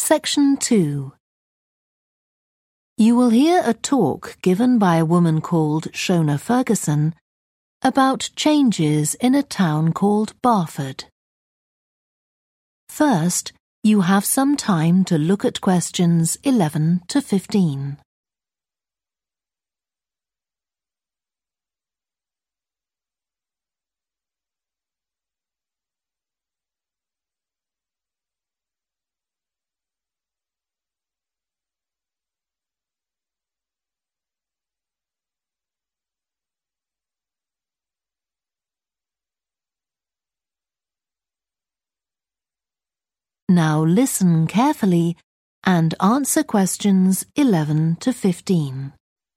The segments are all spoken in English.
Section 2. You will hear a talk given by a woman called Shona Ferguson about changes in a town called Barford. First, you have some time to look at questions 11 to 15. Now listen carefully and answer questions 11 to 15.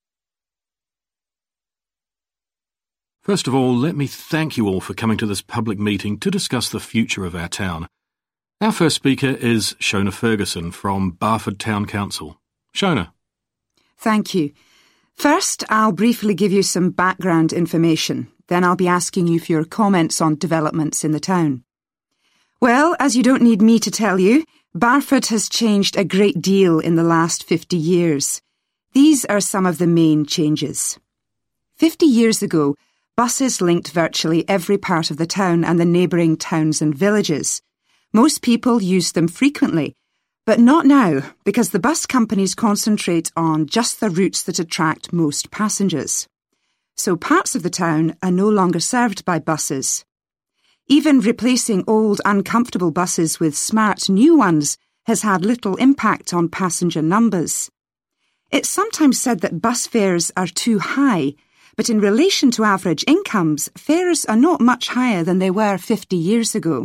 First of all, let me thank you all for coming to this public meeting to discuss the future of our town. Our first speaker is Shona Ferguson from Barford Town Council. Shona. Thank you. First, I'll briefly give you some background information. Then I'll be asking you for your comments on developments in the town. Well, as you don't need me to tell you, Barford has changed a great deal in the last 50 years. These are some of the main changes. 50 years ago, buses linked virtually every part of the town and the neighbouring towns and villages. Most people used them frequently, but not now, because the bus companies concentrate on just the routes that attract most passengers. So parts of the town are no longer served by buses. Even replacing old, uncomfortable buses with smart new ones has had little impact on passenger numbers. It's sometimes said that bus fares are too high, but in relation to average incomes, fares are not much higher than they were 50 years ago.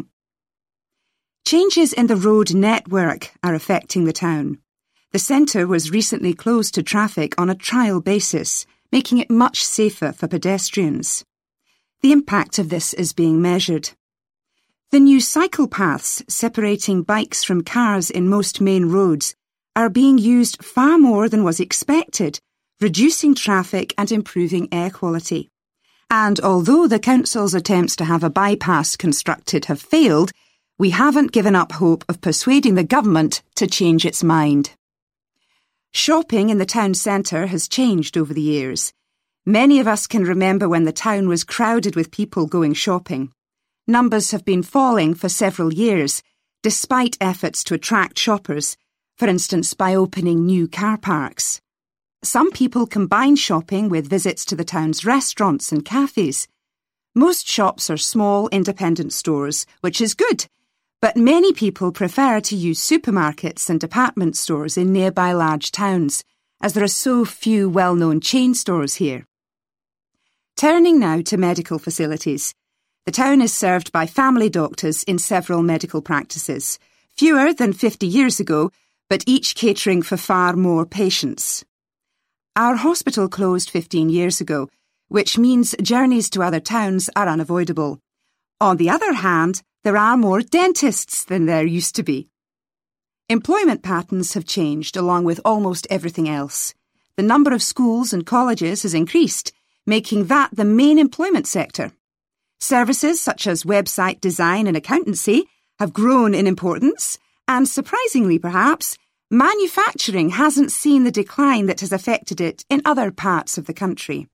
Changes in the road network are affecting the town. The centre was recently closed to traffic on a trial basis, making it much safer for pedestrians. The impact of this is being measured. The new cycle paths separating bikes from cars in most main roads are being used far more than was expected, reducing traffic and improving air quality. And although the council's attempts to have a bypass constructed have failed, we haven't given up hope of persuading the government to change its mind. Shopping in the town centre has changed over the years. Many of us can remember when the town was crowded with people going shopping. Numbers have been falling for several years, despite efforts to attract shoppers, for instance by opening new car parks. Some people combine shopping with visits to the town's restaurants and cafes. Most shops are small independent stores, which is good, but many people prefer to use supermarkets and department stores in nearby large towns, as there are so few well-known chain stores here. Turning now to medical facilities. The town is served by family doctors in several medical practices, fewer than 50 years ago, but each catering for far more patients. Our hospital closed 15 years ago, which means journeys to other towns are unavoidable. On the other hand, there are more dentists than there used to be. Employment patterns have changed along with almost everything else. The number of schools and colleges has increased, making that the main employment sector. Services such as website design and accountancy have grown in importance, and surprisingly perhaps, manufacturing hasn't seen the decline that has affected it in other parts of the country.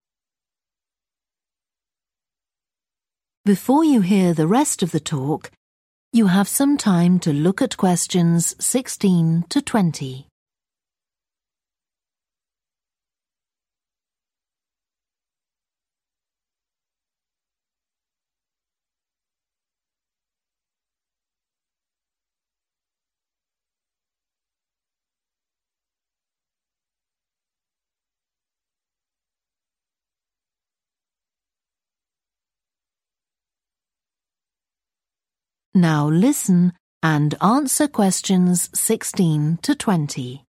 Before you hear the rest of the talk, you have some time to look at questions 16 to 20. Now listen and answer questions 16 to 20.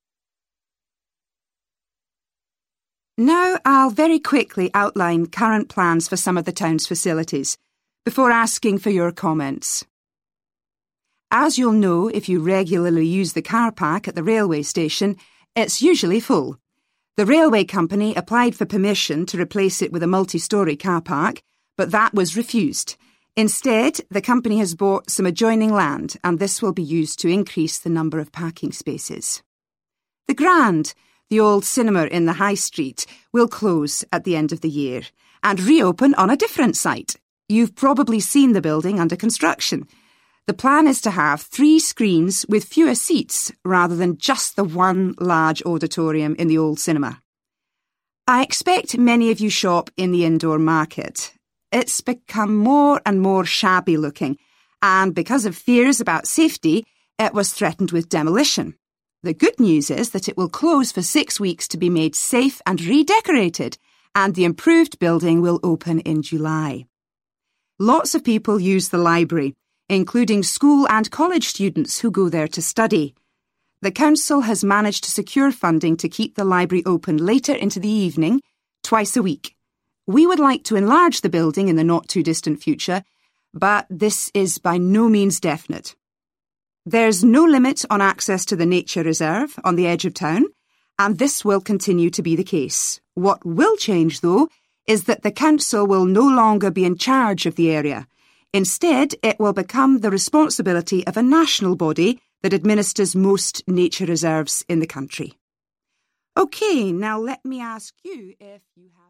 Now I'll very quickly outline current plans for some of the town's facilities, before asking for your comments. As you'll know if you regularly use the car park at the railway station, it's usually full. The railway company applied for permission to replace it with a multi-storey car park, but that was refused. Instead, the company has bought some adjoining land, and this will be used to increase the number of parking spaces. The Grand, the old cinema in the High Street, will close at the end of the year and reopen on a different site. You've probably seen the building under construction. The plan is to have 3 screens with fewer seats rather than just the one large auditorium in the old cinema. I expect many of you shop in the indoor market. It's become more and more shabby looking, and because of fears about safety, it was threatened with demolition. The good news is that it will close for 6 weeks to be made safe and redecorated, and the improved building will open in July. Lots of people use the library, including school and college students who go there to study. The council has managed to secure funding to keep the library open later into the evening, twice a week. We would like to enlarge the building in the not-too-distant future, but this is by no means definite. There's no limit on access to the nature reserve on the edge of town, and this will continue to be the case. What will change, though, is that the council will no longer be in charge of the area. Instead, it will become the responsibility of a national body that administers most nature reserves in the country. OK, now let me ask you if you have...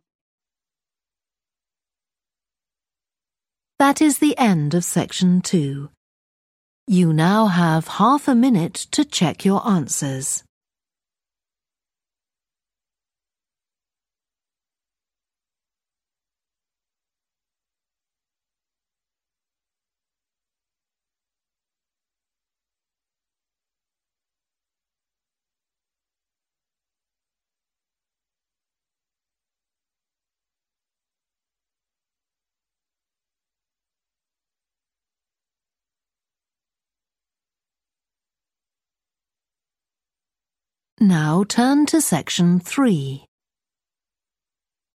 That is the end of section 2. You now have half a minute to check your answers. Now turn to section 3.